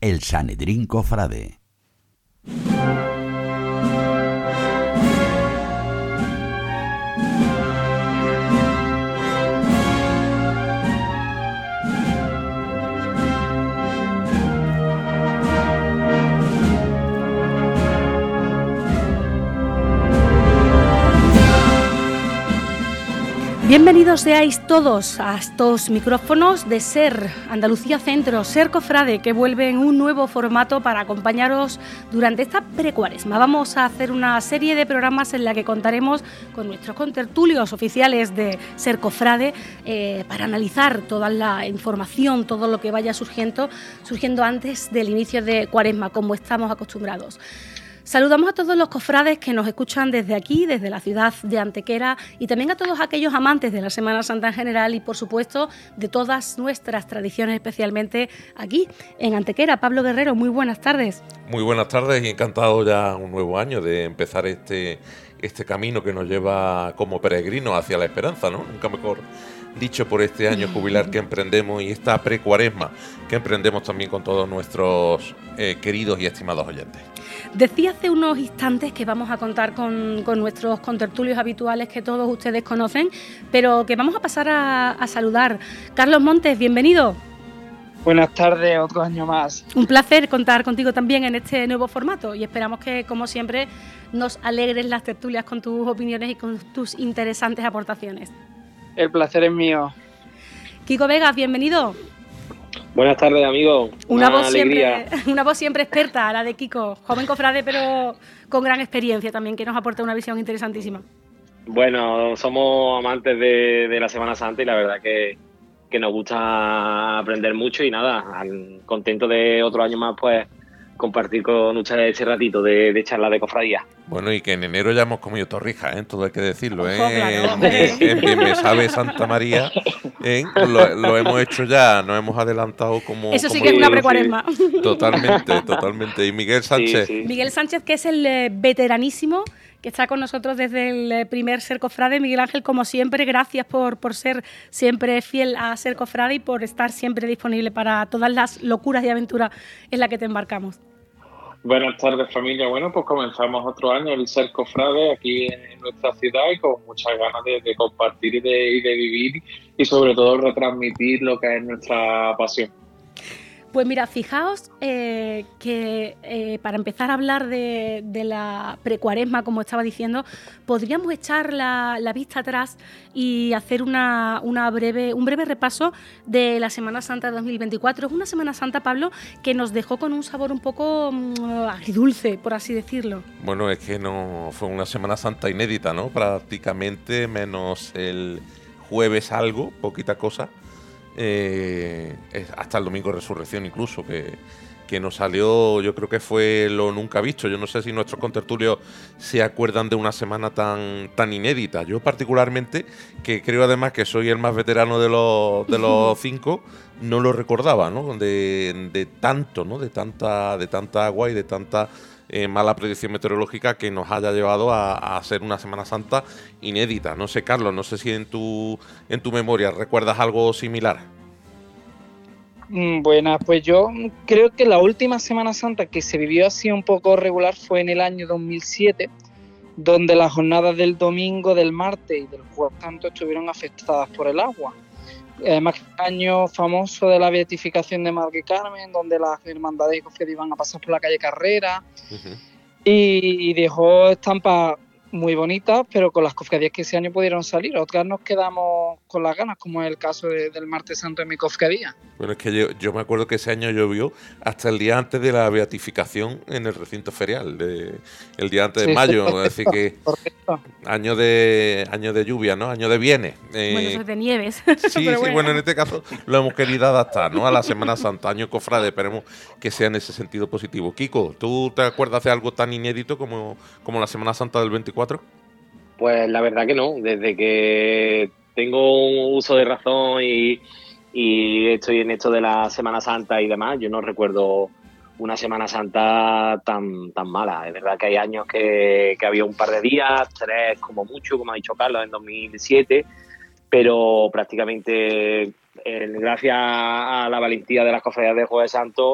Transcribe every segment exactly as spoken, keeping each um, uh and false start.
el Sanedrín Cofrade. Bienvenidos seáis todos a estos micrófonos de SER, Andalucía Centro, SER Cofrade, que vuelve en un nuevo formato para acompañaros durante esta precuaresma. Vamos a hacer una serie de programas en la que contaremos con nuestros contertulios oficiales de SER Cofrade eh, para analizar toda la información, todo lo que vaya surgiendo, surgiendo antes del inicio de cuaresma, como estamos acostumbrados. Saludamos a todos los cofrades que nos escuchan desde aquí, desde la ciudad de Antequera, y también a todos aquellos amantes de la Semana Santa en general y, por supuesto, de todas nuestras tradiciones, especialmente aquí en Antequera. Pablo Guerrero, muy buenas tardes. Muy buenas tardes y encantado ya un nuevo año de empezar este, este camino que nos lleva como peregrinos hacia la esperanza, ¿no? Nunca mejor dicho, por este año jubilar que emprendemos y esta precuaresma que emprendemos también con todos nuestros eh, queridos y estimados oyentes. Decía hace unos instantes que vamos a contar con, con nuestros contertulios habituales que todos ustedes conocen, pero que vamos a pasar a, a saludar. Carlos Montes, bienvenido. Buenas tardes, otro año más. Un placer contar contigo también en este nuevo formato y esperamos que, como siempre, nos alegres las tertulias con tus opiniones y con tus interesantes aportaciones. El placer es mío. Kiko Vegas, bienvenido. Buenas tardes, amigo. Una, una voz alegría. siempre, una voz siempre experta, la de Kiko, joven cofrade, pero con gran experiencia también, que nos aporta una visión interesantísima. Bueno, somos amantes de, de la Semana Santa y la verdad que, que nos gusta aprender mucho y nada, contento de otro año más, pues compartir con ustedes ese ratito de, de charla de cofradía. Bueno, y que en enero ya hemos comido torrijas, ¿eh? Todo hay que decirlo, ¿eh? Ojo, claro. En, en Bien Me Sabe Santa María, ¿eh? Lo, lo hemos hecho ya, nos hemos adelantado como... Eso sí como que es una sí, precuaresma. sí. Totalmente, totalmente. Y Miguel Sánchez. Sí, sí. Miguel Sánchez, que es el eh, veteranísimo, que está con nosotros desde el eh, primer Ser Cofrade. Miguel Ángel, como siempre, gracias por, por ser siempre fiel a Ser Cofrade y por estar siempre disponible para todas las locuras y aventuras en las que te embarcamos. Buenas tardes, familia. Bueno, pues comenzamos otro año el Ser Cofrade aquí en nuestra ciudad y con muchas ganas de, de compartir y de, y de vivir y sobre todo retransmitir lo que es nuestra pasión. Pues mira, fijaos eh, que eh, para empezar a hablar de, de la precuaresma, como estaba diciendo, podríamos echar la, la vista atrás y hacer una, una breve, un breve repaso de la Semana Santa de dos mil veinticuatro. Es una Semana Santa, Pablo, que nos dejó con un sabor un poco mmm, agridulce, por así decirlo. Bueno, es que no fue una Semana Santa inédita, ¿no? Prácticamente, menos el jueves algo, poquita cosa. Eh, hasta el domingo de Resurrección incluso, que, que nos salió, yo creo que fue lo nunca visto. Yo no sé si nuestros contertulios se acuerdan de una semana tan, tan inédita. Yo particularmente, que creo además que soy el más veterano de los, de los cinco, no lo recordaba, ¿no? De, de tanto, ¿no? De tanta, de tanta agua y de tanta eh, mala predicción meteorológica que nos haya llevado a, a hacer una Semana Santa inédita. No sé, Carlos, no sé si en tu, en tu memoria recuerdas algo similar. Buenas, pues yo creo que la última Semana Santa que se vivió así un poco regular fue en el año dos mil siete, donde las jornadas del domingo, del martes y del jueves santo estuvieron afectadas por el agua. Además, el año famoso de la beatificación de Madre Carmen, donde las hermandades y cofradías iban a pasar por la calle Carrera, uh-huh. y, y dejó estampas muy bonitas, pero con las cofradías que ese año pudieron salir. Otras nos quedamos con las ganas, como es el caso de, del Martes Santo en mi cofradía. Bueno, es que yo, yo me acuerdo que ese año llovió hasta el día antes de la beatificación en el recinto ferial, de, el día antes de sí, mayo, correcto, es decir que correcto. año de año de lluvia, ¿no? Año de bienes. Eh, bueno, eso es de nieves. Sí, sí, bueno. bueno, en este caso lo hemos querido adaptar, ¿no? A la Semana Santa, año cofrade, esperemos que sea en ese sentido positivo. Kiko, ¿tú te acuerdas de algo tan inédito como, como la Semana Santa del veinticuatro? Pues la verdad que no, desde que tengo un uso de razón y, y estoy en esto de la Semana Santa y demás, yo no recuerdo una Semana Santa tan tan mala. Es verdad que hay años que, que había un par de días, tres como mucho, como ha dicho Carlos, en dos mil siete, pero prácticamente eh, gracias a la valentía de las cofradías de Jueves Santo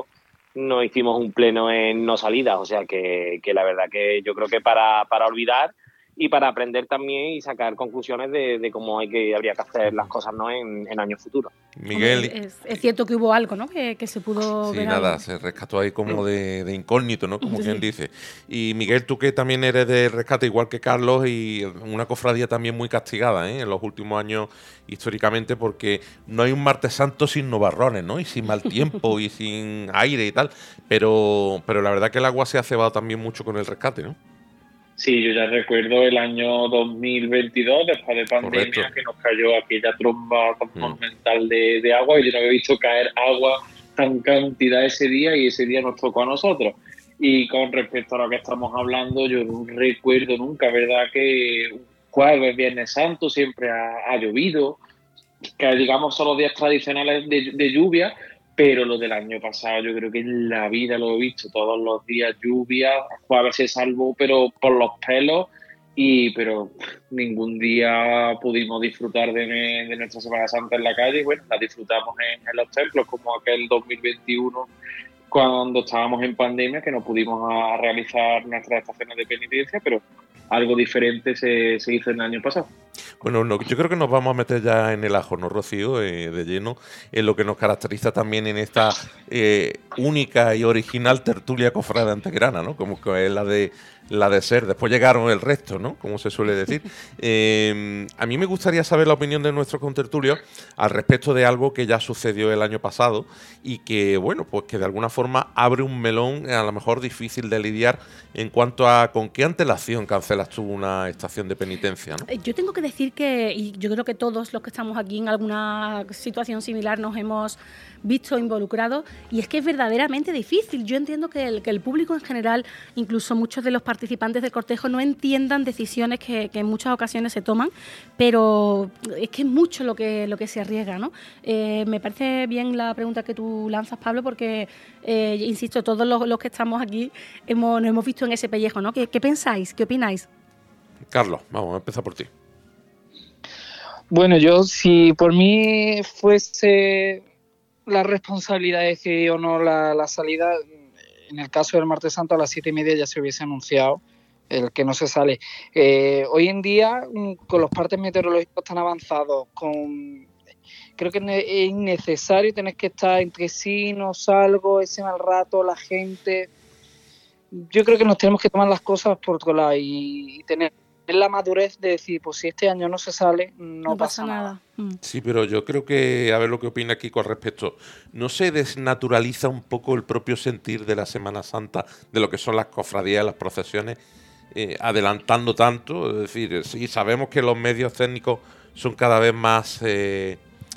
no hicimos un pleno en no salidas, o sea que, que la verdad que yo creo que para, para olvidar y para aprender también y sacar conclusiones de, de cómo hay que habría que hacer las cosas, ¿no? en, en años futuros. Miguel. Hombre, es, es cierto que hubo algo, ¿no? Que, que se pudo Sí, ver nada, algo. se rescató ahí como de, de incógnito, ¿no? Como Sí. quien dice. Y Miguel, tú que también eres de rescate, igual que Carlos, y una cofradía también muy castigada, ¿eh? En los últimos años, históricamente, porque no hay un martes santo sin nubarrones, ¿no? Y sin mal tiempo y sin aire y tal. Pero, pero la verdad que el agua se ha cebado también mucho con el rescate, ¿no? Sí, yo ya recuerdo el año dos mil veintidós, después de pandemia, Correcto. que nos cayó aquella tromba monumental de, de agua, y yo no había visto caer agua tan cantidad ese día, y ese día nos tocó a nosotros. Y con respecto a lo que estamos hablando, yo no recuerdo nunca, ¿verdad? Que jueves, Viernes Santo siempre ha, ha llovido, que digamos son los días tradicionales de, de lluvia, pero lo del año pasado yo creo que en la vida lo he visto todos los días lluvia, jueves se salvó pero por los pelos, y pero ningún día pudimos disfrutar de, de nuestra Semana Santa en la calle. Y bueno, la disfrutamos en, en los templos, como aquel dos mil veintiuno cuando estábamos en pandemia, que no pudimos a, a realizar nuestras estaciones de penitencia, pero algo diferente se, se hizo el año pasado. Bueno, no, yo creo que nos vamos a meter ya en el ajo, ¿no, Rocío? Eh, de lleno, en lo que nos caracteriza también en esta eh, única y original tertulia cofrade antequerana, ¿no? Como que es la de la de ser. Después llegaron el resto, ¿no? Como se suele decir. Eh, a mí me gustaría saber la opinión de nuestros contertulios al respecto de algo que ya sucedió el año pasado y que, bueno, pues que de alguna forma abre un melón a lo mejor difícil de lidiar en cuanto a con qué antelación cancelas tú una estación de penitencia, ¿no? Yo tengo que decir que, y yo creo que todos los que estamos aquí en alguna situación similar nos hemos visto involucrados, y es que es verdaderamente difícil. Yo entiendo que el, que el público en general, incluso muchos de los participantes del cortejo, no entiendan decisiones que, que en muchas ocasiones se toman, pero es que es mucho lo que, lo que se arriesga, ¿no? Eh, me parece bien la pregunta que tú lanzas, Pablo, porque, eh, insisto, todos los, los que estamos aquí hemos, nos hemos visto en ese pellejo, ¿no? ¿Qué, qué pensáis? ¿Qué opináis? Carlos, vamos a empezar por ti. Bueno, yo si por mí fuese la responsabilidad de decidir o no la, la salida, en el caso del martes santo a las siete y media ya se hubiese anunciado el que no se sale. Eh, hoy en día, con los partes meteorológicos tan avanzados, con creo que es innecesario tener que estar entre sí, no salgo, ese mal rato, la gente. Yo creo que nos tenemos que tomar las cosas por otro lado y, y tener la madurez de decir, pues si este año no se sale, no, No pasa, pasa nada. nada. Mm. Sí, pero yo creo que, a ver lo que opina Kiko al respecto, ¿no se desnaturaliza un poco el propio sentir de la Semana Santa, de lo que son las cofradías, las procesiones, eh, adelantando tanto? Es decir, sí, sabemos que los medios técnicos son cada vez más eh,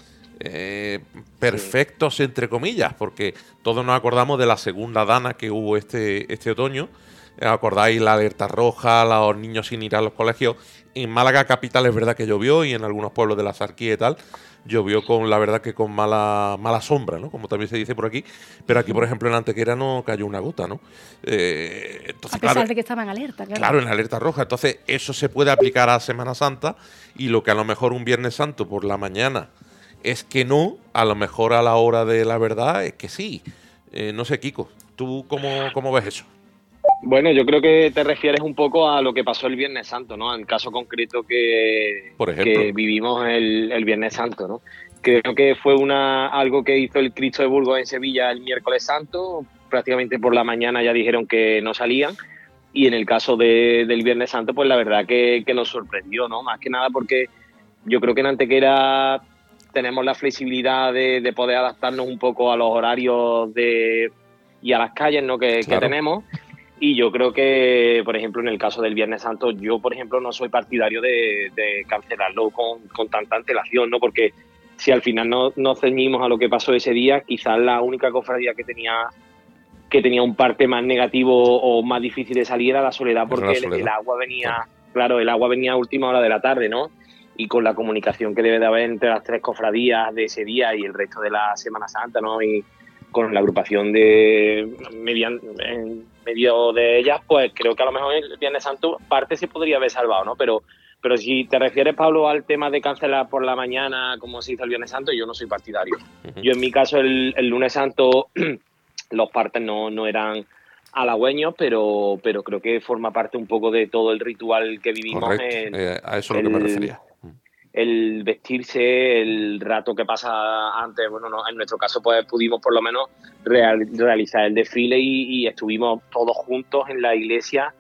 eh, perfectos, entre comillas, porque todos nos acordamos de la segunda dana que hubo este, este otoño. ¿Acordáis la alerta roja, los niños sin ir a los colegios? En Málaga capital es verdad que llovió, y en algunos pueblos de la Sarquía y tal llovió con, la verdad que con mala mala sombra, ¿no? Como también se dice por aquí, pero aquí, por ejemplo, en Antequera no cayó una gota, ¿no? Eh, entonces, A pesar claro, de que estaba en alerta, claro. Claro, en la alerta roja. Entonces, eso se puede aplicar a Semana Santa, y lo que a lo mejor un Viernes Santo por la mañana es que no, a lo mejor a la hora de la verdad es que sí. Eh, no sé, Kiko, ¿tú cómo, cómo ves eso? Bueno, yo creo que te refieres un poco a lo que pasó el Viernes Santo, ¿no? Al caso concreto que, Por ejemplo. que vivimos el, el Viernes Santo, ¿no? Creo que fue una algo que hizo el Cristo de Burgos en Sevilla el miércoles santo. Prácticamente por la mañana ya dijeron que no salían. Y en el caso de, del Viernes Santo, pues la verdad que, que nos sorprendió, ¿no? Más que nada porque yo creo que en Antequera tenemos la flexibilidad de, de poder adaptarnos un poco a los horarios de y a las calles, ¿no? que, Claro. que tenemos. Y yo creo que, por ejemplo, en el caso del Viernes Santo, yo, por ejemplo, no soy partidario de, de cancelarlo con, con tanta antelación, ¿no? Porque si al final no nos ceñimos a lo que pasó ese día, quizás la única cofradía que tenía que tenía un parte más negativo o más difícil de salir era la Soledad, porque La Soledad. El, el agua venía, claro, el agua venía a última hora de la tarde, ¿no? Y con la comunicación que debe de haber entre las tres cofradías de ese día y el resto de la Semana Santa, ¿no? Y con la agrupación de median, en medio de ellas, pues creo que a lo mejor el Viernes Santo parte se podría haber salvado, ¿no? Pero, pero si te refieres, Pablo, al tema de cancelar por la mañana, como se hizo el Viernes Santo, yo no soy partidario. Uh-huh. Yo en mi caso el, el lunes santo los partes no, no eran halagüeños, pero, pero creo que forma parte un poco de todo el ritual que vivimos. Correcto, el, eh, a eso es lo que me refería. El vestirse, el rato que pasa antes, bueno, no, en nuestro caso pues pudimos por lo menos real, realizar el desfile y, y estuvimos todos juntos en la iglesia,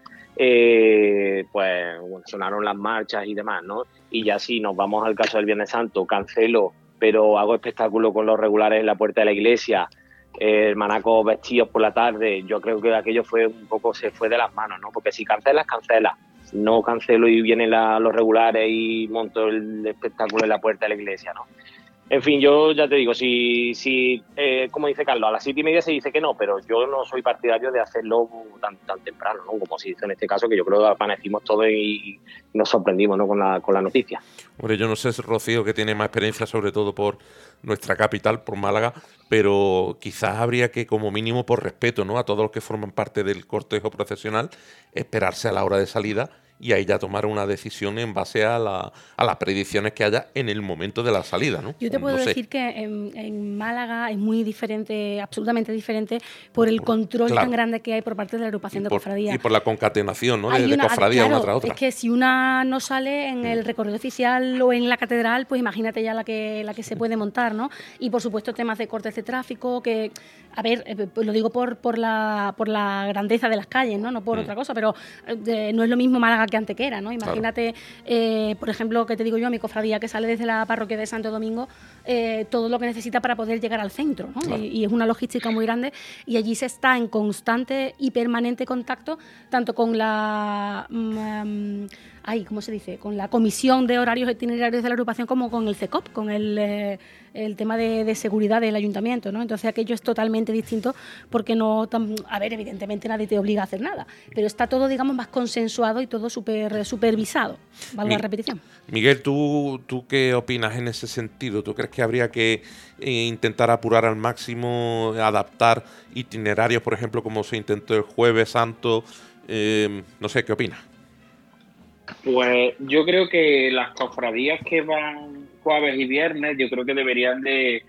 eh, pues bueno, sonaron las marchas y demás, ¿no? Y ya si nos vamos al caso del Viernes Santo, cancelo, pero hago espectáculo con los regulares en la puerta de la iglesia, eh, hermanacos vestidos por la tarde, yo creo que aquello fue un poco, se fue de las manos, ¿no? Porque si cancelas, cancelas. No cancelo y vienen la, los regulares y monto el espectáculo en la puerta de la iglesia, ¿no? En fin, yo ya te digo, si, si eh, como dice Carlos, a las siete y media se dice que no, pero yo no soy partidario de hacerlo tan, tan temprano, ¿no? Como se dice en este caso, que yo creo que amanecimos todos y, y nos sorprendimos, ¿no? con, la, con la noticia. Hombre, yo no sé, Rocío, que tiene más experiencia, sobre todo por nuestra capital, por Málaga, pero quizás habría que, como mínimo, por respeto, ¿no? a todos los que forman parte del cortejo procesional, esperarse a la hora de salida y ahí ya tomar una decisión en base a, la, a las predicciones que haya en el momento de la salida, ¿no? Yo te puedo no decir sé. que en, en Málaga es muy diferente, absolutamente diferente, por el control Claro. tan grande que hay por parte de la agrupación Y de por, cofradías. y por la concatenación, ¿no? De, Hay de una- cofradía claro, una tras otra. Es que si una no sale en el recorrido oficial o en la catedral, pues imagínate ya la que la que se puede montar, ¿no? Y por supuesto temas de cortes de tráfico, que, a ver, eh, pues lo digo por por la por la grandeza de las calles, ¿no? No por Mm. otra cosa, pero eh, no es lo mismo Málaga que Antequera, ¿no? Imagínate, eh, por ejemplo, que te digo yo, mi cofradía que sale desde la parroquia de Santo Domingo, eh, todo lo que necesita para poder llegar al centro, ¿no? Claro. Y, y es una logística muy grande y allí se está en constante y permanente contacto tanto con la mm, ay, ¿cómo se dice? Con la comisión de horarios itinerarios de la agrupación como con el C E C O P, con el, eh, el tema de, de seguridad del ayuntamiento, ¿no? Entonces aquello es totalmente distinto porque no, tan, a ver, evidentemente nadie te obliga a hacer nada, pero está todo, digamos, más consensuado y todo súper supervisado, valga Mi- la repetición. Miguel, ¿tú, ¿tú qué opinas en ese sentido? ¿Tú crees que habría que eh, intentar apurar al máximo, adaptar itinerarios, por ejemplo, como se intentó el Jueves Santo? Eh, no sé, ¿qué opinas? Pues yo creo que las cofradías que van jueves y viernes, yo creo que deberían de,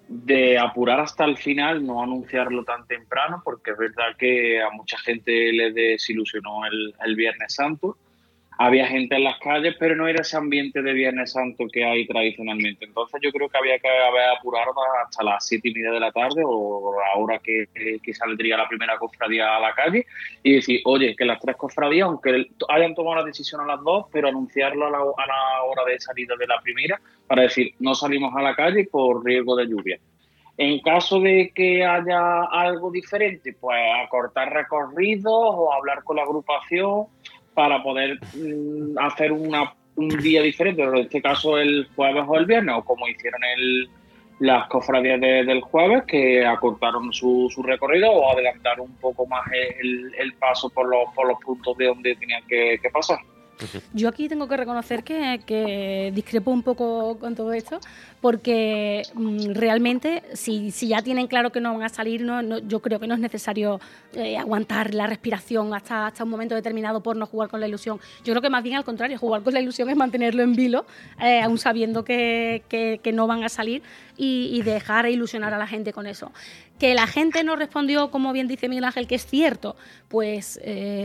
de apurar hasta el final, no anunciarlo tan temprano, porque es verdad que a mucha gente les desilusionó el, el Viernes Santo. Había gente en las calles, pero no era ese ambiente de Viernes Santo que hay tradicionalmente. Entonces yo creo que había que haber apurado hasta las siete y media de la tarde o la hora que, que saldría la primera cofradía a la calle y decir, oye, que las tres cofradías, aunque hayan tomado la decisión a las dos, pero anunciarlo a la, a la hora de salida de la primera para decir, no salimos a la calle por riesgo de lluvia. En caso de que haya algo diferente, pues acortar recorridos o hablar con la agrupación para poder mm, hacer una, un día diferente, en este caso el jueves o el viernes, o como hicieron el, las cofradías de, del jueves, que acortaron su, su recorrido o adelantaron un poco más el, el paso por los, por los puntos de donde tenían que, que pasar. Yo aquí tengo que reconocer que, que discrepo un poco con todo esto, porque mmm, realmente, si, si ya tienen claro que no van a salir, no, no, yo creo que no es necesario eh, aguantar la respiración hasta, hasta un momento determinado por no jugar con la ilusión. Yo creo que más bien al contrario, jugar con la ilusión es mantenerlo en vilo, eh, aún sabiendo que, que, que no van a salir y, y dejar ilusionar a la gente con eso. Que la gente no respondió, como bien dice Miguel Ángel, que es cierto, pues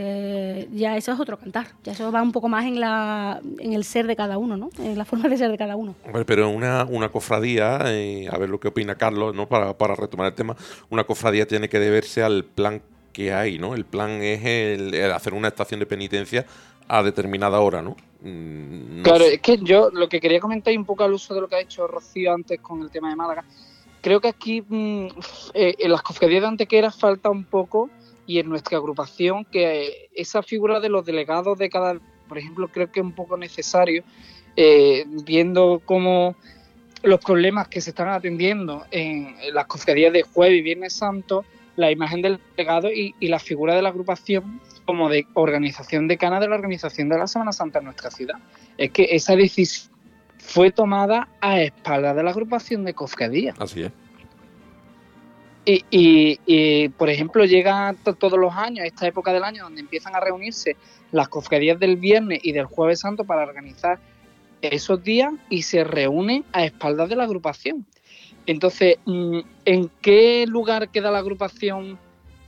eh, ya eso es otro cantar. Ya eso va un poco más en la en el ser de cada uno, ¿no? En la forma de ser de cada uno. Hombre, pero una, una cofradía, eh, a ver lo que opina Carlos, ¿no? Para, para retomar el tema, una cofradía tiene que deberse al plan que hay, ¿no? El plan es el, el hacer una estación de penitencia a determinada hora, ¿no? Mm, no Claro, sé. es que yo lo que quería comentar y un poco al uso de lo que ha dicho Rocío antes con el tema de Málaga. Creo que aquí mmm, eh, en las cofradías de Antequera falta un poco, y en nuestra agrupación, que eh, esa figura de los delegados de cada, por ejemplo, creo que es un poco necesario, eh, viendo cómo los problemas que se están atendiendo en, en las cofradías de Jueves y Viernes Santo, la imagen del delegado y, y la figura de la agrupación como de organización decana de la organización de la Semana Santa en nuestra ciudad. Es que esa decisión fue tomada a espaldas de la agrupación de cofradías. Así es. Y, y, y, por ejemplo, llega to- todos los años, esta época del año, donde empiezan a reunirse las cofradías del Viernes y del Jueves Santo para organizar esos días y se reúnen a espaldas de la agrupación. Entonces, ¿en qué lugar queda la agrupación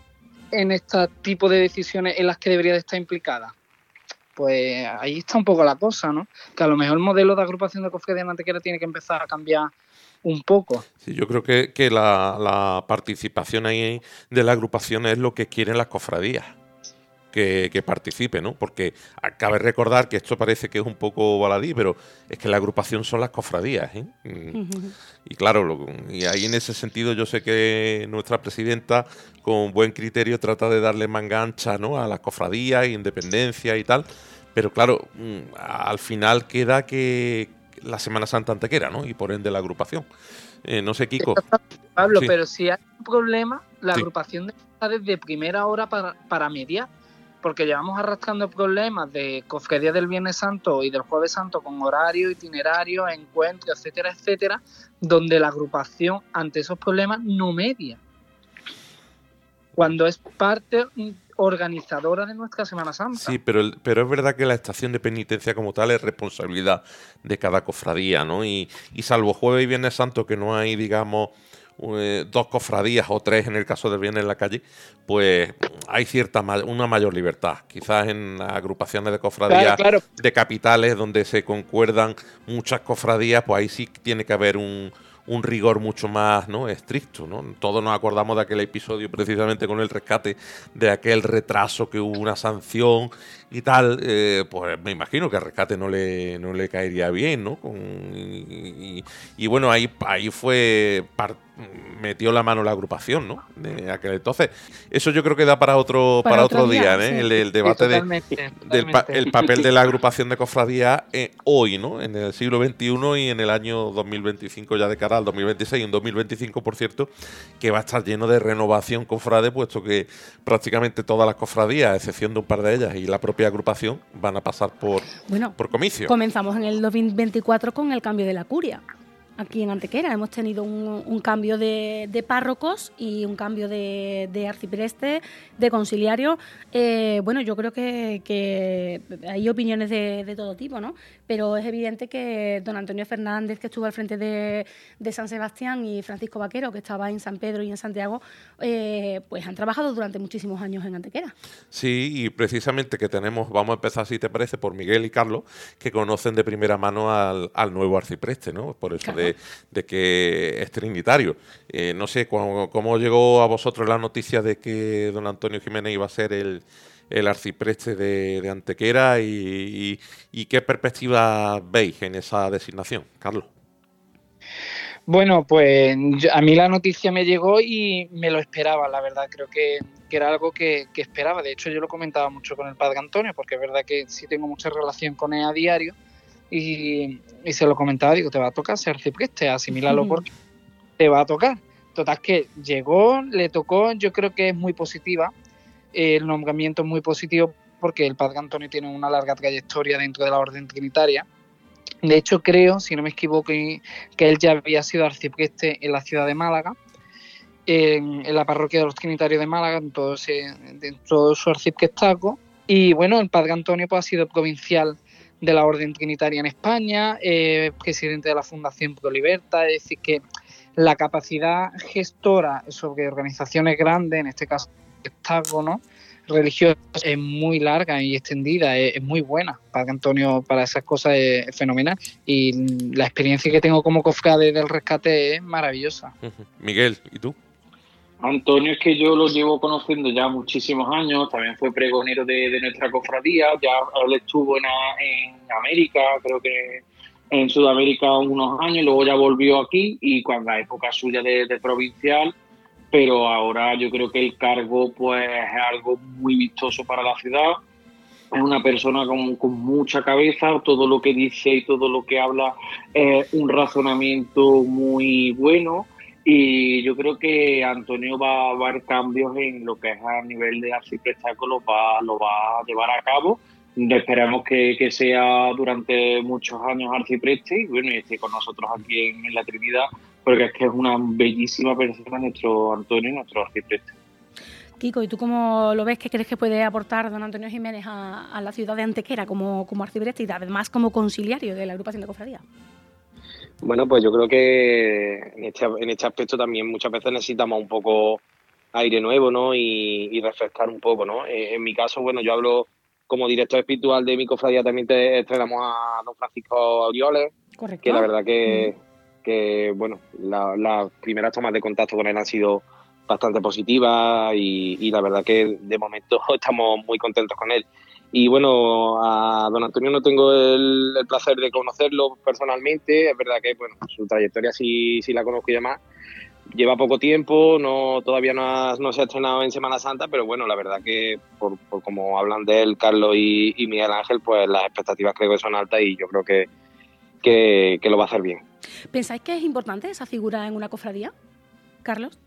en este tipo de decisiones en las que debería de estar implicada? Pues ahí está un poco la cosa, ¿no? Que a lo mejor el modelo de agrupación de cofradías en Antequera tiene que empezar a cambiar un poco. Sí, yo creo que, que la, la participación ahí de la agrupación es lo que quieren las cofradías. Que, que participe, ¿no? Porque cabe recordar que esto parece que es un poco baladí, pero es que la agrupación son las cofradías, ¿eh? Y, uh-huh. y claro, lo, y ahí en ese sentido yo sé que nuestra presidenta con buen criterio trata de darle manga ancha, ¿no? A las cofradías, independencia y tal, pero claro, al final queda que la Semana Santa Antequera, ¿no? Y por ende la agrupación. Eh, no sé, Kiko. Pablo, sí. Pero si hay un problema, la sí. agrupación está desde primera hora para, para mediar. Porque llevamos arrastrando problemas de cofradía del Viernes Santo y del Jueves Santo con horario, itinerario, encuentros, etcétera, etcétera, donde la agrupación ante esos problemas no media. Cuando es parte organizadora de nuestra Semana Santa. Sí, pero, el, pero es verdad que la estación de penitencia como tal es responsabilidad de cada cofradía, ¿no? Y, y salvo Jueves y Viernes Santo, que no hay, digamos, Eh, dos cofradías o tres en el caso del Viernes en la calle, pues hay cierta una mayor libertad. Quizás en las agrupaciones de cofradías claro, claro. de capitales donde se concuerdan muchas cofradías, pues ahí sí tiene que haber un, un rigor mucho más, ¿no? estricto, ¿no? Todos nos acordamos de aquel episodio precisamente con el rescate, de aquel retraso que hubo una sanción y tal, eh, pues me imagino que al rescate no le, no le caería bien, ¿no? Con, y, y, y bueno, ahí, ahí fue part, metió la mano la agrupación, ¿no? De aquel entonces. Eso yo creo que da para otro para, para otro, otro día, día ¿eh? Sí. El, el debate sí, totalmente, de, totalmente. del pa, el papel de la agrupación de cofradías eh, hoy, ¿no? En el siglo veintiuno y en el año dos mil veinticinco, ya de cara al dos mil veintiséis, y en dos mil veinticinco, por cierto, que va a estar lleno de renovación cofrade, puesto que prácticamente todas las cofradías, a excepción de un par de ellas y la propia agrupación, van a pasar por, bueno, por comicio. Comenzamos en el dos mil veinticuatro con el cambio de la curia. Aquí en Antequera hemos tenido un, un cambio de, de párrocos y un cambio de, de arcipreste, de conciliario. Eh, bueno, yo creo que, que hay opiniones de, de todo tipo, ¿no? Pero es evidente que don Antonio Fernández, que estuvo al frente de, de San Sebastián, y Francisco Vaquero, que estaba en San Pedro y en Santiago, eh, pues han trabajado durante muchísimos años en Antequera. Sí, y precisamente que tenemos, vamos a empezar, si te parece, por Miguel y Carlos, que conocen de primera mano al, al nuevo arcipreste, ¿no? Por eso claro. de, de que es trinitario. Eh, no sé, ¿cómo, ¿cómo llegó a vosotros la noticia de que don Antonio Jiménez iba a ser el, el arcipreste de, de Antequera y, y, y qué perspectiva veis en esa designación, Carlos? Bueno, pues yo, a mí la noticia me llegó y me lo esperaba, la verdad, creo que, que era algo que, que esperaba. De hecho, yo lo comentaba mucho con el padre Antonio, porque es verdad que sí tengo mucha relación con él a diario, y, y se lo comentaba, digo, te va a tocar ser arcipreste, asimílalo porque te va a tocar. Total, que llegó, le tocó, yo creo que es muy positiva, el nombramiento es muy positivo porque el padre Antonio tiene una larga trayectoria dentro de la orden trinitaria. De hecho, creo, si no me equivoco, que él ya había sido arcipreste en la ciudad de Málaga, en, en la parroquia de los Trinitarios de Málaga, en todo, ese, en todo su arciprestazgo. Y bueno, el padre Antonio pues, ha sido provincial de la orden trinitaria en España, eh, presidente de la Fundación Pro Libertad, es decir, que la capacidad gestora sobre organizaciones grandes, en este caso arciprestazgo, ¿no?, religiosa, es muy larga y extendida, es, es muy buena. Padre Antonio para esas cosas es, es fenomenal, y la experiencia que tengo como cofrade del rescate es maravillosa. Miguel, ¿y tú? Antonio es que yo lo llevo conociendo ya muchísimos años, también fue pregonero de, de nuestra cofradía, ya él estuvo en, en América, creo que en Sudamérica unos años, luego ya volvió aquí y cuando la época suya de, de provincial, pero ahora yo creo que el cargo pues es algo muy vistoso para la ciudad. Es una persona con, con mucha cabeza, todo lo que dice y todo lo que habla es un razonamiento muy bueno, y yo creo que Antonio va, va a haber cambios en lo que es a nivel de arciprestazgo, lo va, lo va a llevar a cabo. Esperamos que, que sea durante muchos años arcipreste y bueno, y esté con nosotros aquí en, en la Trinidad, porque es que es una bellísima persona nuestro Antonio, nuestro arcipreste. Kiko, ¿y tú cómo lo ves? ¿Qué crees que puede aportar don Antonio Jiménez a, a la ciudad de Antequera como, como arcipreste y además como conciliario de la agrupación de cofradía? Bueno, pues yo creo que en este, en este aspecto también muchas veces necesitamos un poco aire nuevo, ¿no? Y, y refrescar un poco, ¿no? En, en mi caso, bueno, yo hablo como director espiritual de mi cofradía, también te estrenamos a don Francisco Orioles, Correcto. que la verdad que, que bueno, las la primeras tomas de contacto con él han sido bastante positivas y, y la verdad que de momento estamos muy contentos con él. Y bueno, a don Antonio no tengo el, el placer de conocerlo personalmente, es verdad que bueno, su trayectoria sí, sí la conozco y demás. Lleva poco tiempo, no todavía no, ha, no se ha estrenado en Semana Santa, pero bueno, la verdad que por, por como hablan de él Carlos y, y Miguel Ángel, pues las expectativas creo que son altas y yo creo que, que, que lo va a hacer bien. ¿Pensáis que es importante esa figura en una cofradía, Carlos?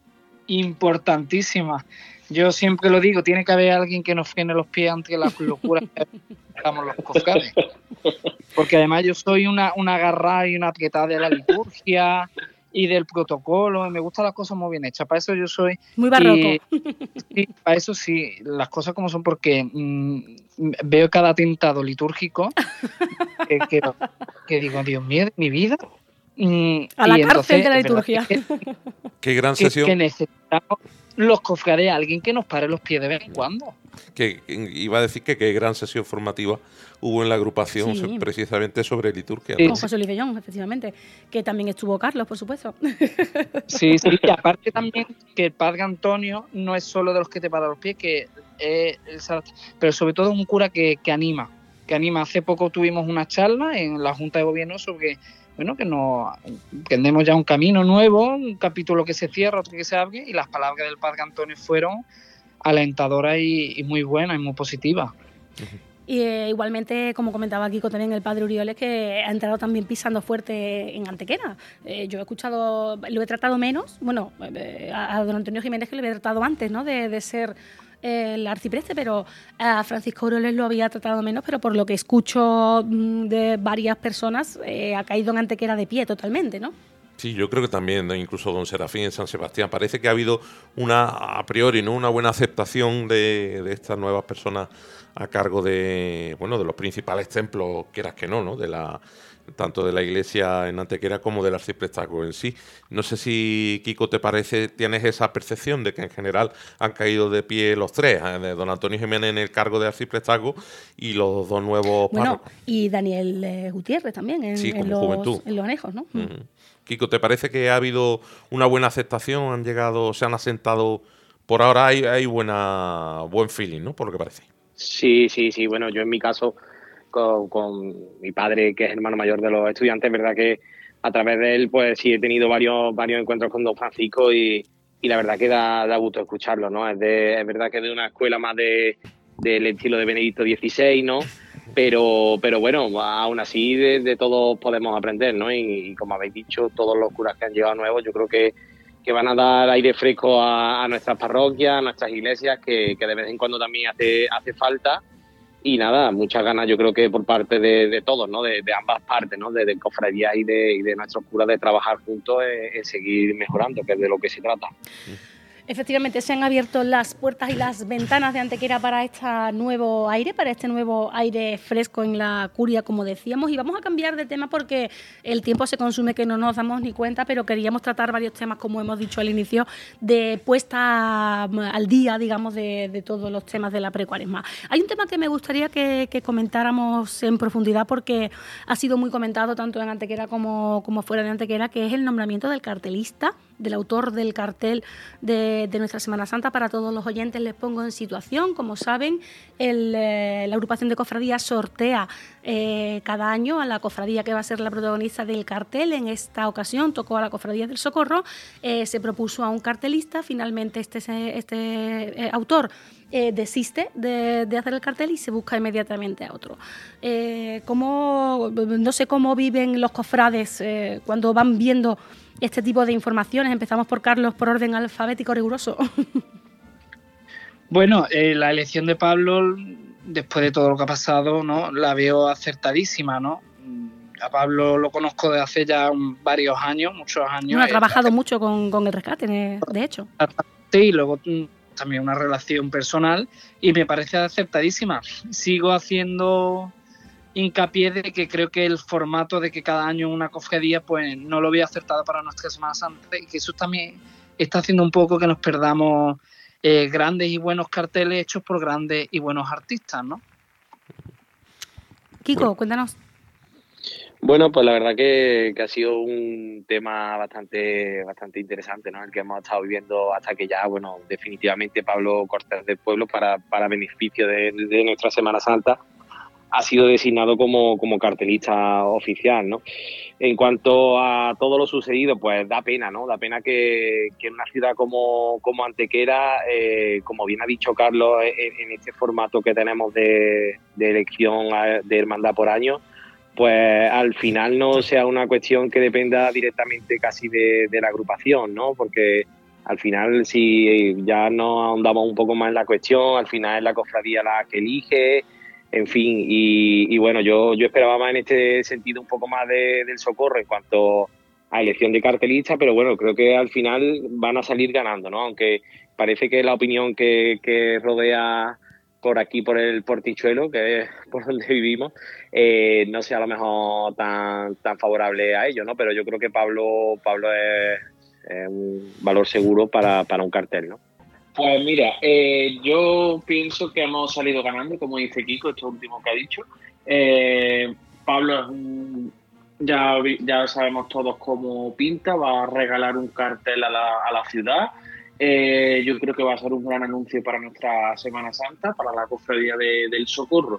Importantísima. Yo siempre lo digo, tiene que haber alguien que nos frene los pies ante las locuras que hagamos los cofrades. Porque además yo soy una, una agarrada y una apretada de la liturgia y del protocolo, y me gustan las cosas muy bien hechas. Para eso yo soy... Muy barroco. Y, sí, para eso sí, las cosas como son, porque mmm, veo cada atentado litúrgico que, que, que digo, Dios mío, de mi vida. Mm, a la y cárcel entonces, de la liturgia. Que, Qué gran que, sesión. Que necesitamos los cofrades, alguien que nos pare los pies de vez en cuando. Que iba a decir que qué gran sesión formativa hubo en la agrupación, sí. precisamente sobre liturgia. Sí. Con José Luis Bellón, efectivamente, que también estuvo Carlos, por supuesto. Sí, sí, y aparte también que el padre Antonio no es solo de los que te para los pies, que es, pero sobre todo un cura que, que anima, que anima. Hace poco tuvimos una charla en la Junta de Gobierno sobre, bueno, que nos tendemos ya un camino nuevo, un capítulo que se cierra, otro que se abre, y las palabras del padre Antonio fueron alentadoras y, y muy buenas y muy positivas. Uh-huh. Y eh, igualmente, como comentaba Kiko también, el padre Urioles, que ha entrado también pisando fuerte en Antequera. Eh, yo he escuchado, lo he tratado menos, bueno, eh, a, a don Antonio Jiménez, que lo había tratado antes, ¿no?, de, de ser eh, el arcipreste, pero a Francisco Urioles lo había tratado menos, pero por lo que escucho de varias personas, eh, ha caído en Antequera de pie totalmente, ¿no? Sí, yo creo que también, ¿no? Incluso don Serafín en San Sebastián. Parece que ha habido una, a priori, ¿no?, una buena aceptación de, de estas nuevas personas a cargo de, bueno, de los principales templos, quieras que no, ¿no?, de la, tanto de la iglesia en Antequera como del arciprestazgo en sí. No sé si, Kiko, te parece, tienes esa percepción de que en general han caído de pie los tres, ¿eh?, de don Antonio Jiménez en el cargo de arciprestazgo y los dos nuevos bueno, párrocos. Y Daniel eh, Gutiérrez también en, sí, en, los, juventud. en los anejos, ¿no? Uh-huh. Kiko, ¿te parece que ha habido una buena aceptación? ¿Han llegado, se han asentado? Por ahora hay, hay buena buen feeling, ¿no?, por lo que parece. Sí, sí, sí. Bueno, yo en mi caso, con, con mi padre, que es hermano mayor de los estudiantes, es verdad que a través de él, pues sí he tenido varios varios encuentros con don Francisco y, y la verdad que da, da gusto escucharlo, ¿no? Es, de, es verdad que es de una escuela más de del estilo de Benedicto dieciséis, ¿no? Pero, pero bueno, aún así de, de todos podemos aprender, ¿no? Y, y como habéis dicho, todos los curas que han llegado nuevos, yo creo que, que van a dar aire fresco a, a nuestras parroquias, a nuestras iglesias, que, que de vez en cuando también hace, hace falta. Y nada, muchas ganas yo creo que por parte de, de todos, ¿no? De, de ambas partes, ¿no? De, de cofradías y de, y de nuestros curas, de trabajar juntos en, en seguir mejorando, que es de lo que se trata. Efectivamente, se han abierto las puertas y las ventanas de Antequera para este nuevo aire, para este nuevo aire fresco en la curia, como decíamos, y vamos a cambiar de tema porque el tiempo se consume que no nos damos ni cuenta, pero queríamos tratar varios temas, como hemos dicho al inicio, de puesta al día, digamos, de, de todos los temas de la precuaresma. Hay un tema que me gustaría que, que comentáramos en profundidad porque ha sido muy comentado tanto en Antequera como, como fuera de Antequera, que es el nombramiento del cartelista, del autor del cartel de, de nuestra Semana Santa. Para todos los oyentes les pongo en situación. Como saben, el, eh, la agrupación de cofradías sortea eh, cada año a la cofradía que va a ser la protagonista del cartel. En esta ocasión tocó a la Cofradía del Socorro, eh, se propuso a un cartelista, finalmente este, este eh, autor Eh, desiste de, de hacer el cartel y se busca inmediatamente a otro. Eh, ¿cómo, no sé cómo viven los cofrades eh, cuando van viendo este tipo de informaciones? Empezamos por Carlos, por orden alfabético riguroso. Bueno, eh, la elección de Pablo, después de todo lo que ha pasado, ¿no?, la veo acertadísima, ¿no? A Pablo lo conozco desde hace ya un, varios años, muchos años. Bueno, ha trabajado mucho con, con el rescate, de hecho. Sí, y luego también una relación personal y me parece acertadísima. Sigo haciendo hincapié de que creo que el formato de que cada año una cofradía pues no lo veo acertado para nuestra Semana Santa, y que eso también está haciendo un poco que nos perdamos eh, grandes y buenos carteles hechos por grandes y buenos artistas, ¿no? Kiko, cuéntanos. Bueno, pues la verdad que, que ha sido un tema bastante bastante interesante, ¿no? El que hemos estado viviendo hasta que ya, bueno, definitivamente Pablo Cortés del Pueblo, para, para beneficio de, de nuestra Semana Santa, ha sido designado como, como cartelista oficial, ¿no? En cuanto a todo lo sucedido, pues da pena, ¿no? Da pena que, que en una ciudad como, como Antequera, eh, como bien ha dicho Carlos, en, en este formato que tenemos de, de elección de hermandad por año, pues al final no sea una cuestión que dependa directamente casi de, de la agrupación, ¿no? Porque al final, si ya nos ahondamos un poco más en la cuestión, al final es la cofradía la que elige, en fin, y, y bueno, yo, yo esperaba más en este sentido un poco más de, del Socorro en cuanto a elección de cartelista, pero bueno, creo que al final van a salir ganando, ¿no? Aunque parece que la opinión que, que rodea por aquí, por el Portichuelo, que es por donde vivimos, eh, no sea a lo mejor tan, tan favorable a ello, ¿no? Pero yo creo que Pablo, Pablo es, es un valor seguro para, para un cartel, ¿no? Pues mira, eh, yo pienso que hemos salido ganando, como dice Kiko, esto último que ha dicho. Eh, Pablo es un, ya, ya sabemos todos cómo pinta, va a regalar un cartel a la, a la ciudad. Eh, yo creo que va a ser un gran anuncio para nuestra Semana Santa, para la cofradía de, del Socorro.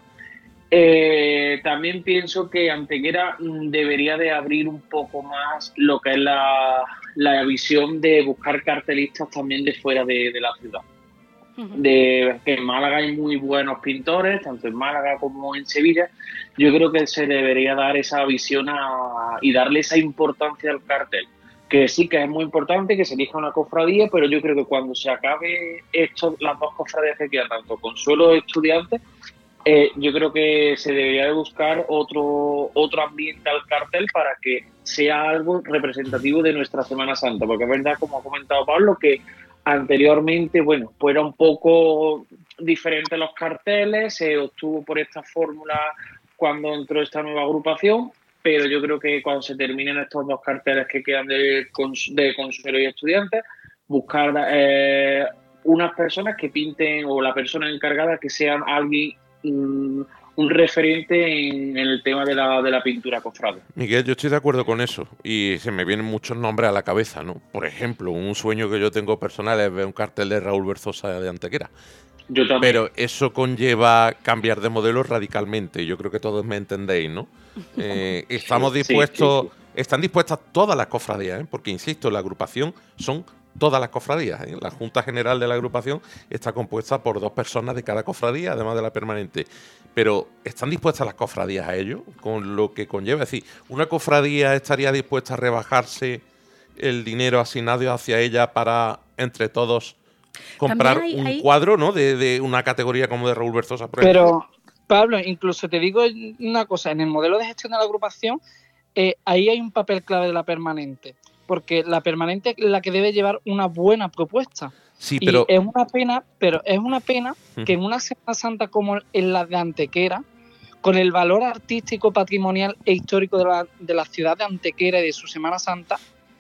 Eh, también pienso que Antequera debería de abrir un poco más lo que es la, la visión de buscar cartelistas también de fuera de, de la ciudad. Uh-huh. De que en Málaga hay muy buenos pintores, tanto en Málaga como en Sevilla. Yo creo que se debería dar esa visión a, y darle esa importancia al cartel. Que sí que es muy importante que se elija una cofradía, pero yo creo que cuando se acabe esto, las dos cofradías que quedan, tanto Consuelo y Estudiantes, eh, yo creo que se debería de buscar otro, otro ambiente al cartel para que sea algo representativo de nuestra Semana Santa, porque es verdad, como ha comentado Pablo, que anteriormente, bueno, pues era un poco diferente los carteles, se obtuvo por esta fórmula cuando entró esta nueva agrupación, pero yo creo que cuando se terminen estos dos carteles que quedan de, de Consuelo y Estudiantes, buscar eh, unas personas que pinten, o la persona encargada que sean alguien, un, un referente en, en el tema de la, de la pintura cofrade. Miguel, yo estoy de acuerdo con eso y se me vienen muchos nombres a la cabeza, ¿no? Por ejemplo, un sueño que yo tengo personal es ver un cartel de Raúl Berzosa de Antequera. Yo también. Pero eso conlleva cambiar de modelo radicalmente. Yo creo que todos me entendéis, ¿no? Eh, estamos dispuestos, sí, sí, sí. Están dispuestas todas las cofradías, ¿eh? Porque insisto, la agrupación son todas las cofradías, ¿eh? La Junta General de la agrupación está compuesta por dos personas de cada cofradía, además de la permanente. Pero ¿están dispuestas las cofradías a ello? Con lo que conlleva. Es decir, ¿una cofradía estaría dispuesta a rebajarse el dinero asignado hacia ella para, entre todos, comprar hay, un hay... cuadro, ¿no? De, de una categoría como de Raúl Berzosa, por Pero, ejemplo? Pablo, incluso te digo una cosa, en el modelo de gestión de la agrupación, eh, ahí hay un papel clave de la permanente, porque la permanente es la que debe llevar una buena propuesta. Sí, pero... Y es una pena, pero es una pena uh-huh. que en una Semana Santa como en la de Antequera, con el valor artístico, patrimonial e histórico de la, de la ciudad de Antequera y de su Semana Santa,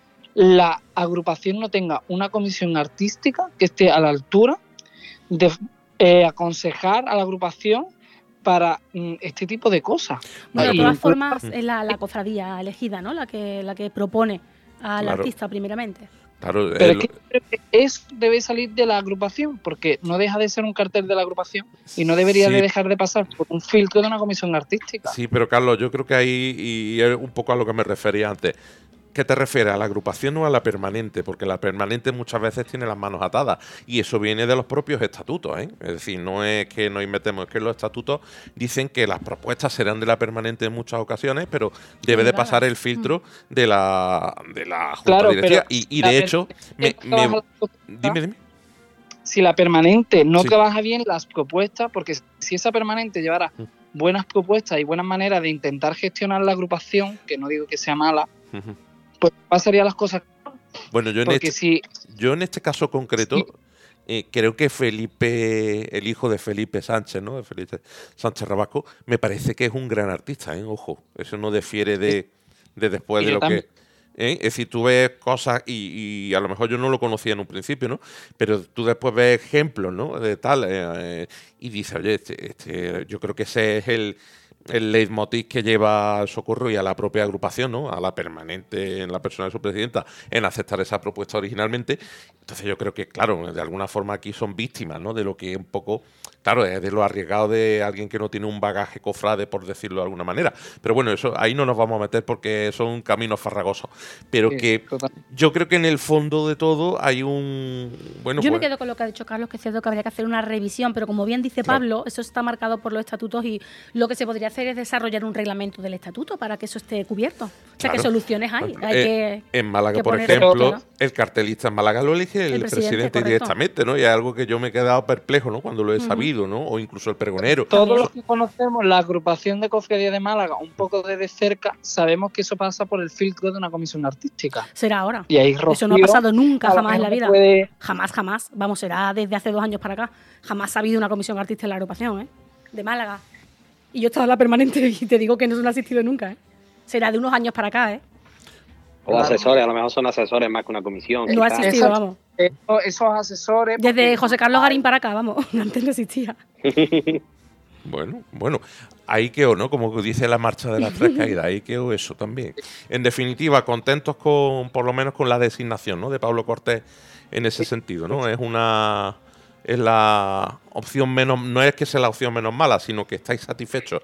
la agrupación no tenga una comisión artística que esté a la altura de eh, aconsejar a la agrupación para mm, este tipo de cosas. Bueno, de todas formas es la, la cofradía elegida, ¿no? La que, la que propone al claro. artista primeramente. Claro, pero el... es que eso debe salir de la agrupación, porque no deja de ser un cartel de la agrupación y no debería sí. de dejar de pasar por un filtro de una comisión artística. Sí, pero Carlos, yo creo que ahí, y es un poco a lo que me refería antes, ¿qué te refieres? ¿A la agrupación o a la permanente? Porque la permanente muchas veces tiene las manos atadas y eso viene de los propios estatutos, ¿eh? Es decir, no es que nos inventemos, es que los estatutos dicen que las propuestas serán de la permanente en muchas ocasiones, pero debe de pasar el filtro de la, de la Junta claro, Directiva y, y de hecho... Me, me, dime, dime. Si la permanente no sí. trabaja bien las propuestas, porque si esa permanente llevara uh-huh. buenas propuestas y buenas maneras de intentar gestionar la agrupación, que no digo que sea mala, uh-huh. pues pasarían las cosas. Bueno, yo en, este, si, yo en este caso concreto, sí. Eh, creo que Felipe, el hijo de Felipe Sánchez, ¿no? De Felipe Sánchez Rabasco, me parece que es un gran artista, ¿eh? Ojo, eso no difiere de, de después Y de yo lo también. que... ¿eh? Es decir, tú ves cosas y, y a lo mejor yo no lo conocía en un principio, ¿no? Pero tú después ves ejemplos, ¿no? De tal, eh, eh, y dices, oye, este, este, yo creo que ese es el, el leitmotiv que lleva al Socorro y a la propia agrupación, ¿no? A la permanente, en la persona de su presidenta, en aceptar esa propuesta originalmente. Entonces yo creo que, claro, de alguna forma aquí son víctimas, ¿no? De lo que un poco, claro, es de lo arriesgado de alguien que no tiene un bagaje cofrade, por decirlo de alguna manera. Pero bueno, eso ahí no nos vamos a meter porque son caminos farragosos. Pero Sí, que totalmente. yo creo que en el fondo de todo hay un... Bueno, Yo me pues, quedo con lo que ha dicho Carlos, que es cierto que habría que hacer una revisión, pero como bien dice Claro. Pablo, eso está marcado por los estatutos y lo que se podría hacer es desarrollar un reglamento del estatuto para que eso esté cubierto. O sea, Claro. ¿qué soluciones hay? Hay Eh, que, en Málaga, que por poner- ejemplo, Claro. el cartelista en Málaga lo elige el, El presidente, presidente correcto. directamente, ¿no? Y es algo que yo me he quedado perplejo, ¿no? Cuando lo he sabido, ¿no? O incluso el pregonero. Todos También. los que conocemos la agrupación de cofradías de Málaga un poco desde cerca, sabemos que eso pasa por el filtro de una comisión artística. Será ahora. Y ahí Eso no ha Rocío, pasado nunca, a lo jamás en la mejor vida. puede- Jamás, jamás. Vamos, será desde hace dos años para acá. Jamás ha habido una comisión artista en la agrupación, ¿eh? De Málaga. Y yo he estado en la permanente y te digo que no se ha asistido nunca, ¿eh? Será de unos años para acá, ¿eh? O asesores, a lo mejor son asesores más que una comisión. No ha quizás. asistido, Exacto. vamos. Eso- esos asesores. Desde porque- José Carlos Garín para acá, vamos. Antes no existía. Bueno, bueno, ahí quedó, ¿no? Como dice la marcha de las tres caídas, ahí quedó eso también. En definitiva, contentos con, por lo menos con la designación, ¿no? De Pablo Cortés en ese sentido, ¿no? Es una, es la opción menos, no es que sea la opción menos mala, sino que estáis satisfechos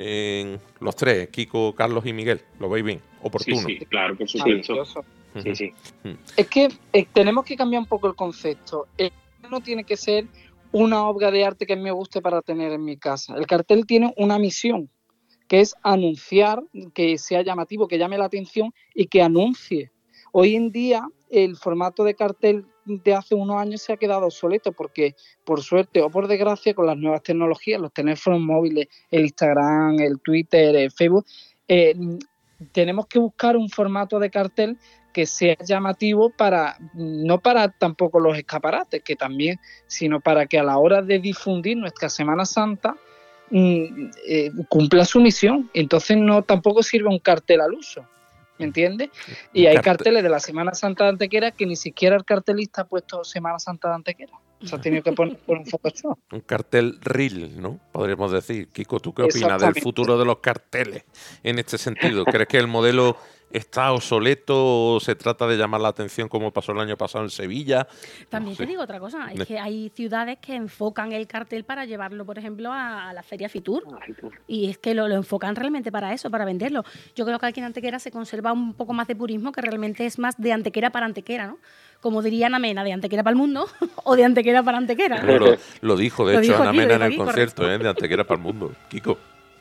en los tres, Kiko, Carlos y Miguel. ¿Lo veis bien? Sí, Oportuno. sí, claro, por supuesto. Maravilloso. Sí, sí. Es que eh, tenemos que cambiar un poco el concepto. El cartel no tiene que ser una obra de arte que me guste para tener en mi casa. El cartel tiene una misión, que es anunciar, que sea llamativo, que llame la atención y que anuncie. Hoy en día el formato de cartel de hace unos años se ha quedado obsoleto porque, por suerte o por desgracia, con las nuevas tecnologías, los teléfonos móviles, el Instagram, el Twitter, el Facebook, eh, tenemos que buscar un formato de cartel que sea llamativo para, no para tampoco los escaparates, que también, sino para que a la hora de difundir nuestra Semana Santa mm, eh, cumpla su misión. Entonces no tampoco sirve un cartel al uso, ¿me entiendes? Y Un hay cartel. carteles de la Semana Santa de Antequera que ni siquiera el cartelista ha puesto Semana Santa de Antequera. Se ha tenido que poner por un Photoshop. Un cartel reel, ¿no? Podríamos decir. Kiko, ¿tú qué opinas del Exactamente. futuro de los carteles en este sentido? ¿Crees que el modelo está obsoleto o se trata de llamar la atención como pasó el año pasado en Sevilla? También No te sé. digo otra cosa, Ne- es que hay ciudades que enfocan el cartel para llevarlo, por ejemplo, a, a la Feria Fitur. Ay, tú. Y es que lo, lo enfocan realmente para eso, para venderlo. Yo creo que aquí en Antequera se conserva un poco más de purismo, que realmente es más de Antequera para Antequera, ¿no? Como diría Ana Mena, de Antequera para el mundo o de Antequera para Antequera. Bueno, lo, lo dijo, de Lo hecho, dijo Ana aquí, lo Mena en dijo el aquí, concierto, ¿eh? De Antequera para el mundo. Kiko.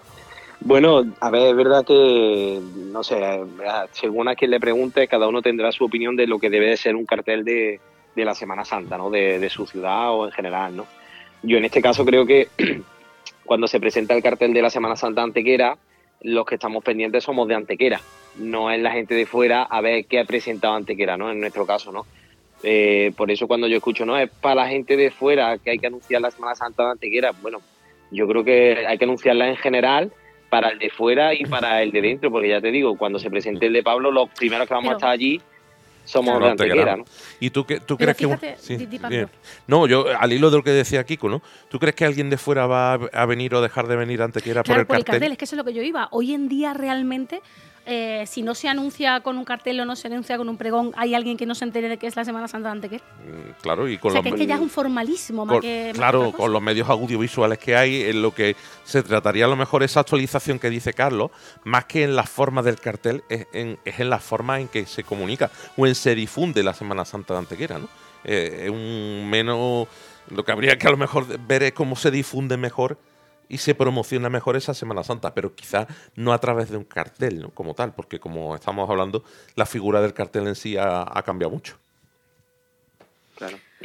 Bueno, a ver, es verdad que, no sé, según a quien le pregunte, cada uno tendrá su opinión de lo que debe de ser un cartel de, de la Semana Santa, ¿no? De, de su ciudad o en general, ¿no? Yo en este caso creo que cuando se presenta el cartel de la Semana Santa Antequera, los que estamos pendientes somos de Antequera, no es la gente de fuera a ver qué ha presentado Antequera, ¿no? En nuestro caso, ¿no? Eh, por eso cuando yo escucho, no, es para la gente de fuera que hay que anunciar la Semana Santa de Antequera, bueno, yo creo que hay que anunciarla en general para el de fuera y para el de dentro, porque ya te digo, cuando se presente el de Pablo, los primeros que vamos Pero- a estar allí somos Claro, de Antequera, Antequera. ¿no? ¿Y tú, qué, tú Pero crees fíjate, que... Sí, di- di, Pablo. bien. No, yo, al hilo de lo que decía Kiko, ¿no? ¿Tú crees que alguien de fuera va a, a venir o dejar de venir a Antequera por Claro, el por el cartel? cartel, es que eso es lo que yo iba. Hoy en día realmente, eh, si no se anuncia con un cartel o no se anuncia con un pregón, ¿hay alguien que no se entere de que es la Semana Santa de Antequera? Mm, Claro, y con O sea, los que es que ya es un formalismo más con- que... más que claro, otra cosa. con los medios audiovisuales que hay, en lo que se trataría a lo mejor esa actualización que dice Carlos, más que en las formas del cartel, es en, es en la forma en que se comunica o en se difunde la Semana Santa de Antequera, ¿no? Eh, es un menos... Lo que habría que a lo mejor ver es cómo se difunde mejor y se promociona mejor esa Semana Santa, pero quizás no a través de un cartel, ¿no? Como tal, porque como estamos hablando, la figura del cartel en sí ha, ha cambiado mucho. Claro.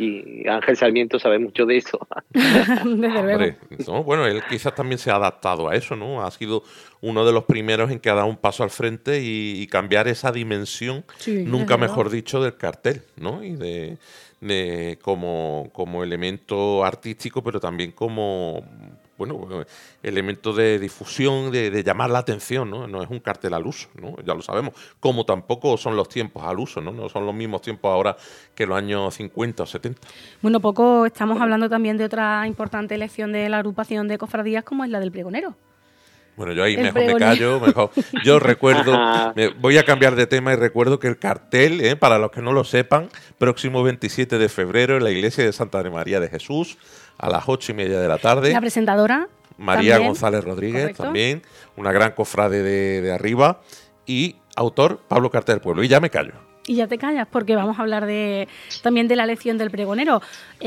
Y Ángel Sarmiento sabe mucho de eso. Desde luego. Hombre, no, bueno, él quizás también se ha adaptado a eso, ¿no? Ha sido uno de los primeros en que ha dado un paso al frente y, y cambiar esa dimensión, Sí, nunca desde mejor luego. dicho, del cartel, ¿no? Y de, de como, como elemento artístico, pero también como, bueno, elemento de difusión, de, de llamar la atención, ¿no? No es un cartel al uso, ¿no? Ya lo sabemos. Como tampoco son los tiempos al uso, ¿no? No son los mismos tiempos ahora que los años cincuenta o setenta. Bueno, poco estamos hablando también de otra importante elección de la agrupación de cofradías, como es la del pregonero. Bueno, yo ahí El mejor me pregonero. callo, mejor. Yo recuerdo, Ajá. me- voy a cambiar de tema y recuerdo que el cartel, eh, para los que no lo sepan, próximo veintisiete de febrero en la iglesia de Santa María de Jesús, a las ocho y media de la tarde. La presentadora. María también. González Rodríguez, Correcto. también, una gran cofrade de, de arriba, y autor Pablo Carter del Pueblo. Y ya me callo. Y ya te callas, porque vamos a hablar de también de la elección del pregonero.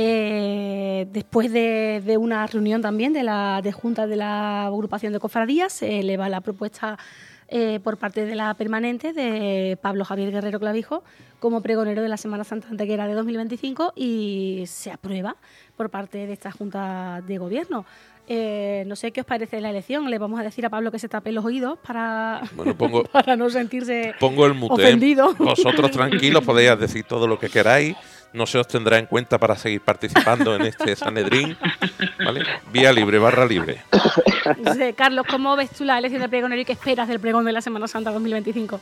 Eh, después de, de una reunión también de la de junta de la agrupación de cofradías, se eleva la propuesta eh, por parte de la permanente de Pablo Javier Guerrero Clavijo como pregonero de la Semana Santa Antequera de dos mil veinticinco y se aprueba por parte de esta junta de gobierno. Eh, no sé qué os parece la elección. Le vamos a decir a Pablo que se tape los oídos para, Bueno, pongo, para no sentirse pongo el mute. ¿eh? ofendido. Vosotros tranquilos, podéis decir todo lo que queráis. No se os tendrá en cuenta para seguir participando en este Sanedrín. ¿Vale? Vía libre, barra libre. No sé, Carlos, ¿cómo ves tú la elección del pregonero y qué esperas del pregón de la Semana Santa dos mil veinticinco?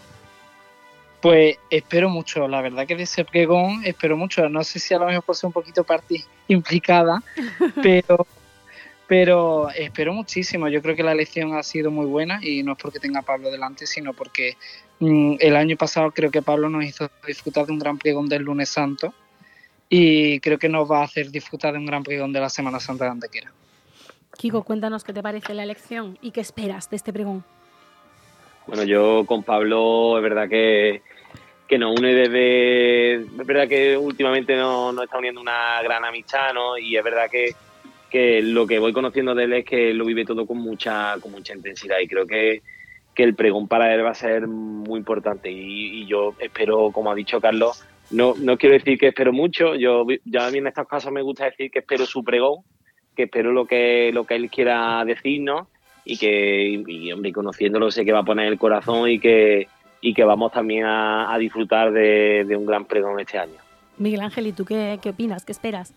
Pues espero mucho, la verdad que de ese pregón espero mucho. No sé si a lo mejor por ser un poquito parte implicada, pero, pero espero muchísimo. Yo creo que la elección ha sido muy buena y no es porque tenga a Pablo delante, sino porque mmm, el año pasado creo que Pablo nos hizo disfrutar de un gran pregón del Lunes Santo y creo que nos va a hacer disfrutar de un gran pregón de la Semana Santa de Antequera. Kiko, cuéntanos qué te parece la elección y qué esperas de este pregón. Bueno, yo con Pablo es verdad que, que nos une desde... Es verdad que últimamente no, no está uniendo una gran amistad, ¿no? Y es verdad que, que lo que voy conociendo de él es que lo vive todo con mucha con mucha intensidad y creo que, que el pregón para él va a ser muy importante y, y yo espero, como ha dicho Carlos, no, no quiero decir que espero mucho, yo ya a mí en estos casos me gusta decir que espero su pregón, que espero lo que, lo que él quiera decirnos y que, y, hombre, conociéndolo sé que va a poner el corazón y que, y que vamos también a, a disfrutar de, de un gran pregón este año. Miguel Ángel, ¿y tú qué, qué opinas? ¿Qué esperas?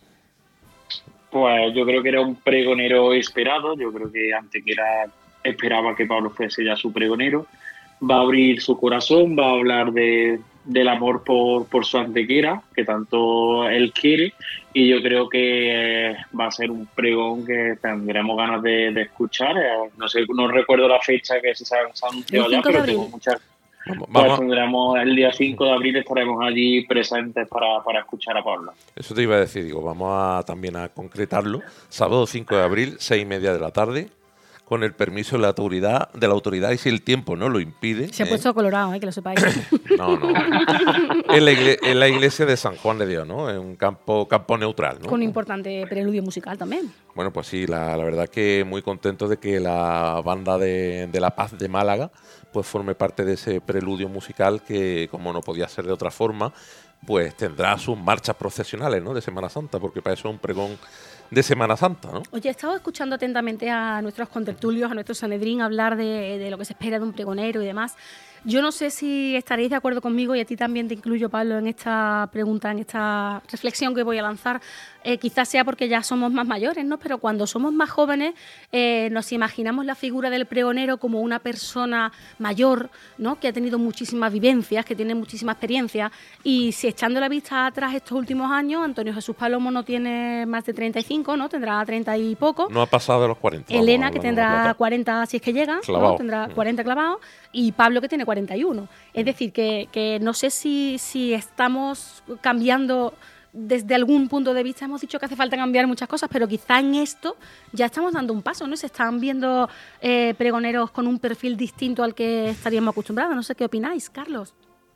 Pues yo creo que era un pregonero esperado, yo creo que Antequera esperaba que Pablo fuese ya su pregonero. Va a abrir su corazón, va a hablar de, del amor por, por su Antequera, que tanto él quiere, y yo creo que eh, va a ser un pregón que tendremos ganas de, de escuchar. Eh, no sé, no recuerdo la fecha que se ha, se ha anunciado El ya, cinco de pero abril. tengo muchas. Vamos, Pues vamos. tendremos el día cinco de abril, estaremos allí presentes para, para escuchar a Pablo. Eso te iba a decir, digo, vamos a también a concretarlo. Sábado cinco de abril, seis y media de la tarde, con el permiso de la autoridad, de la autoridad y si el tiempo no lo impide. Se ha ¿eh? puesto colorado, ¿eh? Que lo sepáis. No, no. En la, igle- en la iglesia de San Juan de Dios, ¿no? En un campo, campo neutral, ¿no? Con un importante preludio musical también. Bueno, pues sí, la, la verdad que muy contento de que la banda de, de La Paz de Málaga pues forme parte de ese preludio musical que, como no podía ser de otra forma, pues tendrá sus marchas procesionales, ¿no? De Semana Santa, porque para eso es un pregón de Semana Santa, ¿no? Oye, he estado escuchando atentamente a nuestros contertulios, a nuestro Sanedrín, hablar de, de lo que se espera de un pregonero y demás. Yo no sé si estaréis de acuerdo conmigo, y a ti también te incluyo, Pablo, en esta pregunta, en esta reflexión que voy a lanzar. Eh, quizás sea porque ya somos más mayores, ¿no? Pero cuando somos más jóvenes eh, nos imaginamos la figura del pregonero como una persona mayor, ¿no? Que ha tenido muchísimas vivencias, que tiene muchísima experiencia. Y si echando la vista atrás estos últimos años, Antonio Jesús Palomo no tiene más de treinta y cinco, ¿no? Tendrá treinta y poco. No ha pasado de los cuarenta. vamos, Elena, que hablando tendrá de plata. cuarenta si es que llega, Clavao. ¿no? Tendrá cuarenta clavados, y Pablo, que tiene cuarenta y uno. Es decir, que, que no sé si, si estamos cambiando desde algún punto de vista. Hemos dicho que hace falta cambiar muchas cosas, pero quizá en esto ya estamos dando un paso, ¿no? Se están viendo eh, pregoneros con un perfil distinto al que estaríamos acostumbrados. No sé qué opináis, Carlos.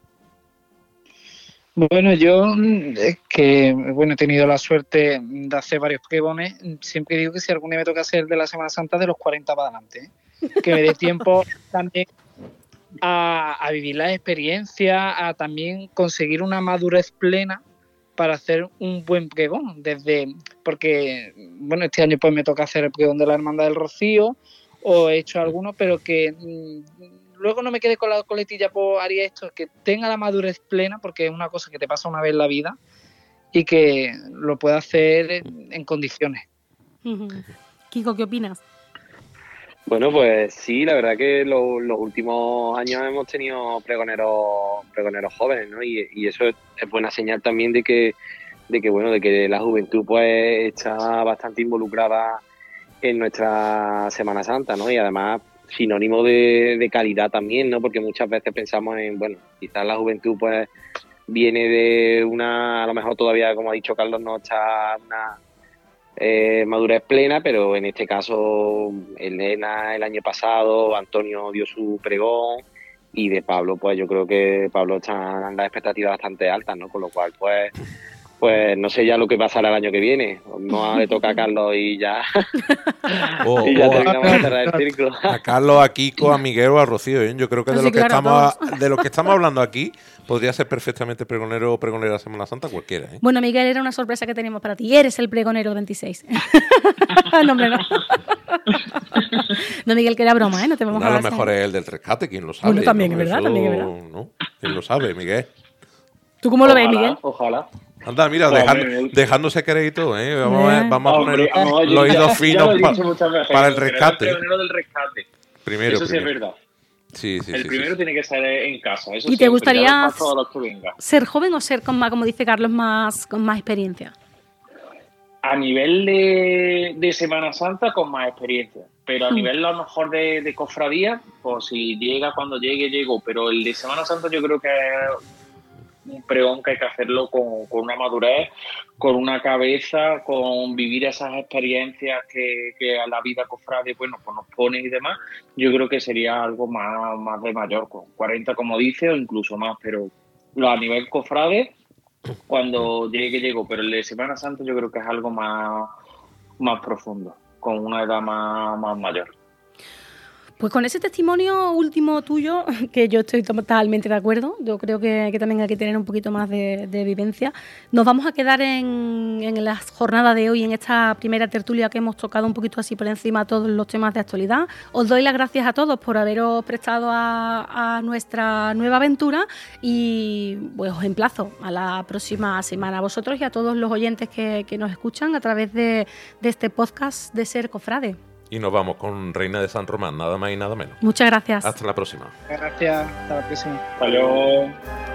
Bueno, yo mm, es que bueno, he tenido la suerte de hacer varios pregones. Siempre digo que si algún día me toca hacer el de la Semana Santa, de los cuarenta para adelante, ¿eh? Que me dé tiempo también a, a vivir la experiencia, a también conseguir una madurez plena para hacer un buen pregón, desde porque, bueno, este año pues me toca hacer el pregón de la Hermandad del Rocío, o he hecho alguno, pero que mmm, luego no me quede con la coletilla, pues haría esto, que tenga la madurez plena, porque es una cosa que te pasa una vez en la vida y que lo pueda hacer en, en condiciones. Kiko, ¿qué opinas? Bueno, pues sí, la verdad que lo, los últimos años hemos tenido pregoneros pregoneros jóvenes, ¿no? Y, y eso es, es buena señal también de que, de que bueno, de que la juventud pues está bastante involucrada en nuestra Semana Santa, ¿no? Y además sinónimo de, de calidad también, ¿no? Porque muchas veces pensamos en, bueno, quizás la juventud pues viene de una, a lo mejor todavía, como ha dicho Carlos, no está una eh, madurez plena, pero en este caso Elena el año pasado, Antonio dio su pregón, y de Pablo, pues yo creo que Pablo está en las expectativas bastante altas, ¿no? Con lo cual, pues Pues no sé ya lo que pasará el año que viene. No le toca a Carlos y ya. Oh, y ya oh, terminamos de cerrar el círculo. A Carlos, a Kiko, a Miguel o a Rocío. ¿eh? Yo creo que de, Sí, lo que claro, estamos, de lo que estamos hablando aquí podría ser perfectamente pregonero o pregonera de Semana Santa cualquiera. ¿eh? Bueno, Miguel, era una sorpresa que teníamos para ti. Eres el pregonero veintiséis. No, hombre, no. No, Miguel, que era broma, ¿eh? No te vamos Bueno, a a lo dar mejor ese- es el del rescate, ¿quién lo sabe? Bueno, también ¿no? es verdad, Eso, también es verdad. ¿no? ¿Quién lo sabe, Miguel? ¿Tú cómo lo ves, Ojalá, Miguel? Ojalá. Anda, mira, Hombre, dejando, me- dejándose querer y todo, ¿eh? Vamos a, Bien. vamos a poner Hombre, vamos, yo los ya- oídos ya finos lo he pa- dicho muchas veces, para el pero rescate. El primero del rescate. Primero, Eso sí primero. es verdad. Sí, sí, el sí, primero sí. tiene que ser en casa. Eso ¿Y te siempre, gustaría ya después todos los que vengan. ser joven o ser, con más, como dice Carlos, más con más experiencia? A nivel de, de Semana Santa, con más experiencia. Pero a Mm. nivel a lo mejor de, de cofradía, pues si llega, cuando llegue, llegó. Pero el de Semana Santa yo creo que es un pregón que hay que hacerlo con, con una madurez, con una cabeza, con vivir esas experiencias que, que a la vida cofrade, bueno, pues nos pone y demás. Yo creo que sería algo más, más de mayor, con cuarenta como dice, o incluso más. Pero a nivel cofrade, cuando llegue, llego, pero el de Semana Santa yo creo que es algo más, más profundo, con una edad más, más mayor. Pues con ese testimonio último tuyo, que yo estoy totalmente de acuerdo, yo creo que, que también hay que tener un poquito más de, de vivencia, nos vamos a quedar en, en la jornada de hoy, en esta primera tertulia que hemos tocado un poquito así por encima todos los temas de actualidad. Os doy las gracias a todos por haberos prestado a, a nuestra nueva aventura y pues os emplazo a la próxima semana a vosotros y a todos los oyentes que, que nos escuchan a través de, de este podcast de Ser Cofrade. Y nos vamos con Reina de San Román, nada más y nada menos. Muchas gracias. Hasta la próxima. Gracias, hasta la próxima. Hasta luego.